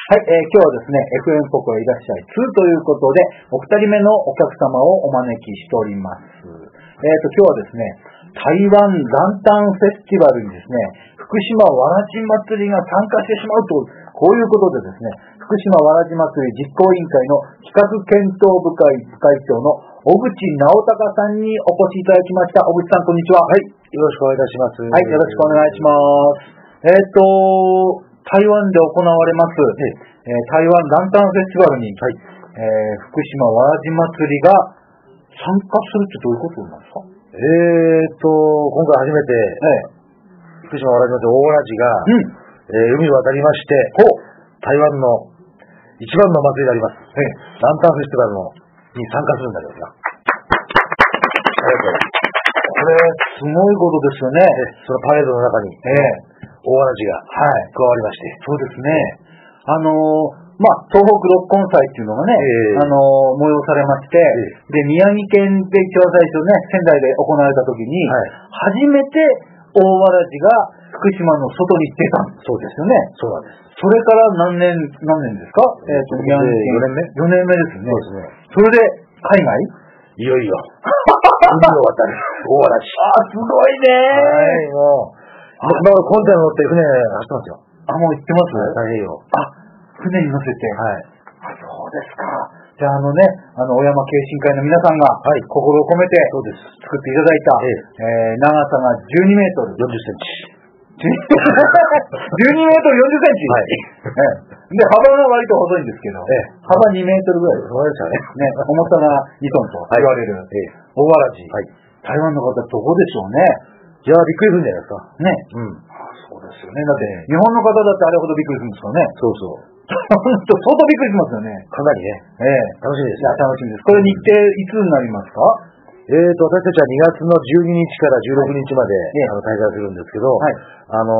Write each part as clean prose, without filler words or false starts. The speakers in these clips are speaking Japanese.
はい、今日はですね、FM ポコへいらっしゃい2ということで、お二人目のお客様をお招きしております。今日はですね、台湾ランタンフェスティバルにですね、福島わらじ祭りが参加してしまうと、こういうことでですね、福島わらじ祭り実行委員会の企画検討部会部会長の小口直隆さんにお越しいただきました。小口さん、こんにちは。 はい、よろしくお願いいたします。 はい、よろしくお願いします。台湾で行われます、台湾ランタンフェスティバルに、福島わらじ祭りが参加するってどういうことなんですか？ 今回初めて、福島わらじ祭り大わらじが、海を渡りまして、台湾の一番の祭りがあります。ランタンフェスティバルに参加するんだけどさ。 これ、すごいことですよね。 そのパレードの中に、大わらじが、加わりまして。 そうですね。東北六根祭っていうのがね、催されまして、で、宮城県で一番最初ね、仙台で行われた時に、初めて大わらじが福島の外に出たんです。そうですよね。 そうなんです。 それから何年ですか 4年目 ?4 年目ですね。 そうですね。 それで、海外いよいよ。海を渡る大わらじ。 すごいねはい、もう。コンテナ乗って船走ってますよ。 もう行ってます？ 太平洋。 船に乗せて。そうですか。じゃあ小山慶心会の皆さんが、心を込めて作っていただいた、長さが12メートル。 40センチ。 12メートル40センチ。で、幅が割と細いんですけど、幅2メートルぐらい。 そうですよね。 重さが2トンと言われる、大わらじ。台湾の方どこでしょうね。 いや、びっくりするんじゃないですか。 ね。そうですよね。だって、日本の方だってあれほどびっくりするんですからね。 そうそう。 相当びっくりしますよね。 かなりね。楽しみです。 楽しみです。これ日程いつになりますか？ 私たちは2月の12日から16日まで、滞在するんですけど、2月の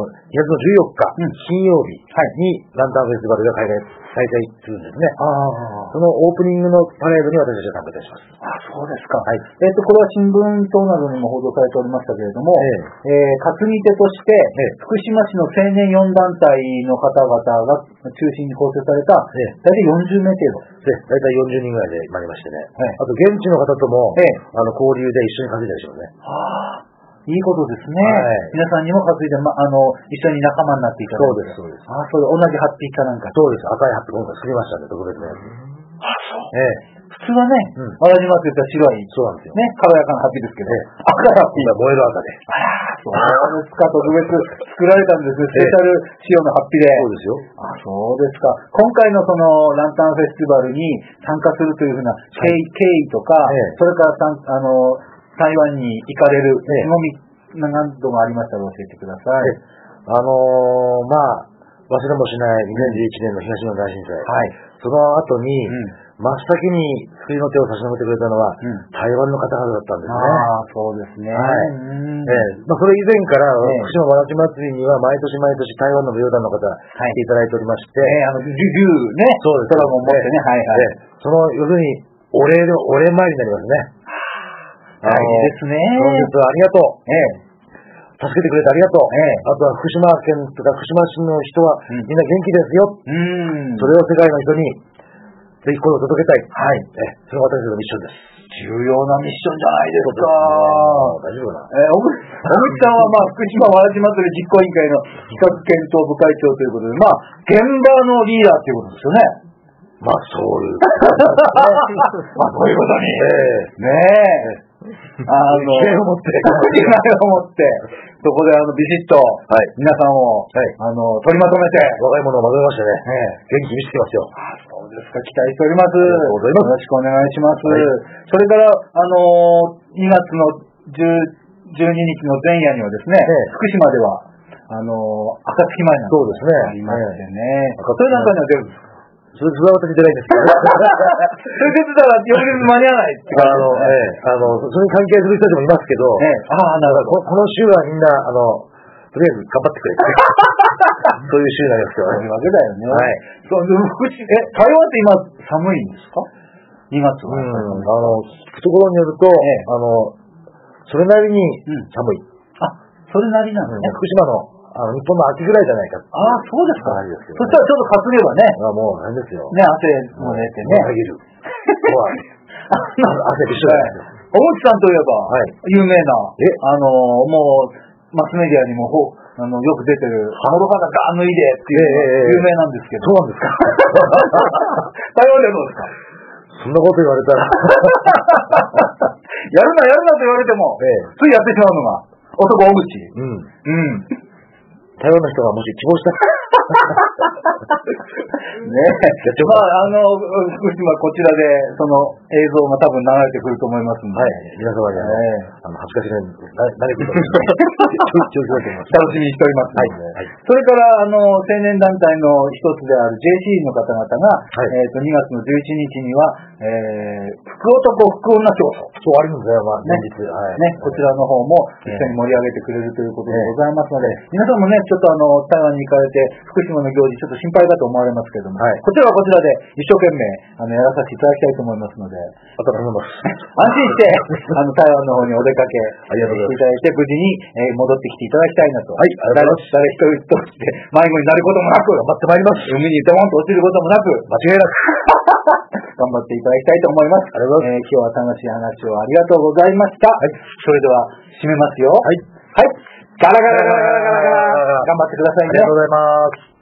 14日、金曜日にランタンフェスティバルが開催するんですね。そのオープニングのパレードに私たちは参加いたします。 そうですか。これは新聞等などにも報道されておりましたけれども、担ぎ手として、福島市の青年4団体の方々が中心に構成された、大体40名程度。 大体40人ぐらいで参りましてね。あと現地の方とも、交流で一緒に担いだりしますね。 いいことですね。皆さんにも担いで、一緒に仲間になっていただいて。 そうです。 それ同じハッピーかなんか。 そうです。赤いハッピー今回作りましたね、特別なやつ。 普通はね、わらじ祭りって白い、 そうなんですよ。 ね、軽やかなハッピーですけど、赤いハッピー。 燃える赤で。 そうですか、特別作られたんですね。スペシャル仕様のハッピーで。 そうですよ。 そうですか。今回のそのランタンフェスティバルに参加するというふうな経緯とか、それから台湾に行かれる意気込みなどがありましたら教えてください。 忘れもしない2011年の東日本大震災。その後に、真っ先に救いの手を差し伸べてくれたのは、台湾の方々だったんですね。 そうですね。 それ以前から、福島わらじ祭りには毎年毎年台湾の舞踊団の方、来ていただいておりまして、 竜ね、 そうです。 ドラゴン持ってね、 その、要するに、お礼参りになりますね。 大事ですね。 本日はありがとう。助けてくれてありがとう。あとは福島県とか福島市の人はみんな元気ですよ。それを世界の人にぜひ声を届けたい。それが私たちのミッションです。 重要なミッションじゃないですか。 大丈夫かな。 小口さんは福島わらじ祭り実行委員会の企画検討部会長ということで、現場のリーダーということですよね。 そういう。 そういうことに。気概を持って、そこでビシッと、皆さんを、取りまとめて、 若い者をまとめましてね、元気見せてますよ。 そうですか、期待しております。よろしくお願いします。それから、2月の12日の前夜にはですね、福島では、暁前なんそうですね。 ありましてね。それなんかには出るんですか？ それは私出ないんですけど。 それ出てたら翌日間に合わないってそれに関係する人たちもいますけど、この週はみんな、とりあえず頑張ってくれそういう週になりますけどね。 そういうわけだよね。台湾って今寒いんですか？2月は。 聞くところによると、それなりに寒い。 それなりなんですね。 福島の日本の秋ぐらいじゃないか。 ああ、そうですか。 ですけど、 そしたらちょっと担げばね。 もうなんですよ。 ね、汗も出てね。 あげる。汗びっしょりですよ。 おもちさんといえば、有名な、もう、マスメディアにもよく出てる、ハモロ肌ガー抜いでっていう有名なんですけど。 そうなんですか。 台湾でどうですか？ そんなこと言われたら。 やるなと言われても、ついやってしまうのが、男大口。 台湾の人がもし希望したら。 ねえ。まあ、福島こちらで、その映像が多分流れてくると思いますので。 皆様に恥ずかしいのに、慣れてくる楽しみにしております。それから、青年団体の一つである JC の方々が、2月の11日には、福男、福女競争。 そう、あるんですよ、連日。 こちらの方も一緒に盛り上げてくれるということでございますので、皆さんもね、ちょっと台湾に行かれて、福島の行事、ちょっと心配だと思われますけれども、こちらはこちらで一生懸命、やらさせていただきたいと思いますので、 あと頼みます。 安心して、台湾の方にお出かけしていただいて、無事に戻ってきていただきたいなと。誰一人として迷子になることもなく、 頑張ってまいります。 海にドーンと落ちることもなく、 間違いなく。 頑張っていただきたいと思います。今日は楽しい話をありがとうございました。それでは、締めますよ。ガラガラガラガラガラガラ。頑張ってくださいね。 ありがとうございます。